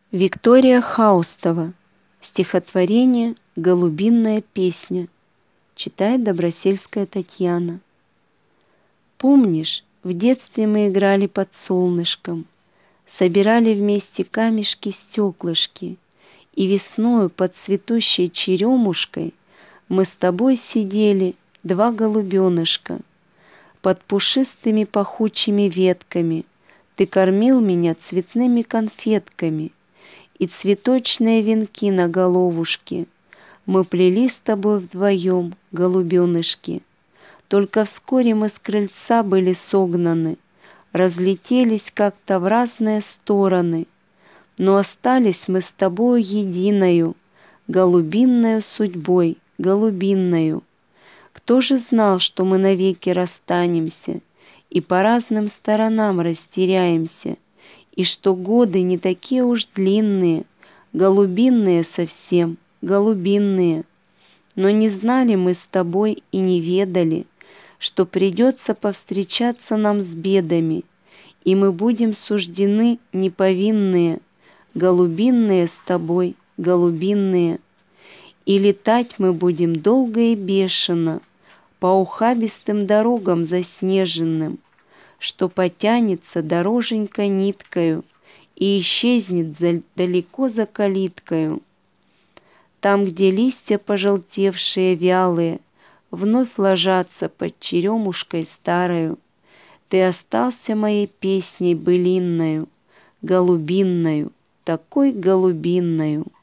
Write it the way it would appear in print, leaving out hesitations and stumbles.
Виктория Хаустова. Стихотворение «Голубинная песня». Читает Добросельская Татьяна. Помнишь, в детстве мы играли под солнышком, собирали вместе камешки-стеклышки, и весною под цветущей черемушкой мы с тобой сидели, два голубенышка. Под пушистыми пахучими ветками ты кормил меня цветными конфетками, и цветочные венки на головушке мы плели с тобой вдвоем, голубенышки. Только вскоре мы с крыльца были согнаны, разлетелись как-то в разные стороны, но остались мы с тобою единою, голубинною судьбой, голубинною. Кто же знал, что мы навеки расстанемся и по разным сторонам растеряемся, и что годы не такие уж длинные, голубинные совсем, голубинные. Но не знали мы с тобой и не ведали, что придется повстречаться нам с бедами, и мы будем суждены неповинные, голубинные с тобой, голубинные. И летать мы будем долго и бешено по ухабистым дорогам заснеженным, что потянется дороженька ниткою и исчезнет далеко за калиткою. Там, где листья пожелтевшие вялые вновь ложатся под черемушкой старою, ты остался моей песней былинною, голубинною, такой голубинною.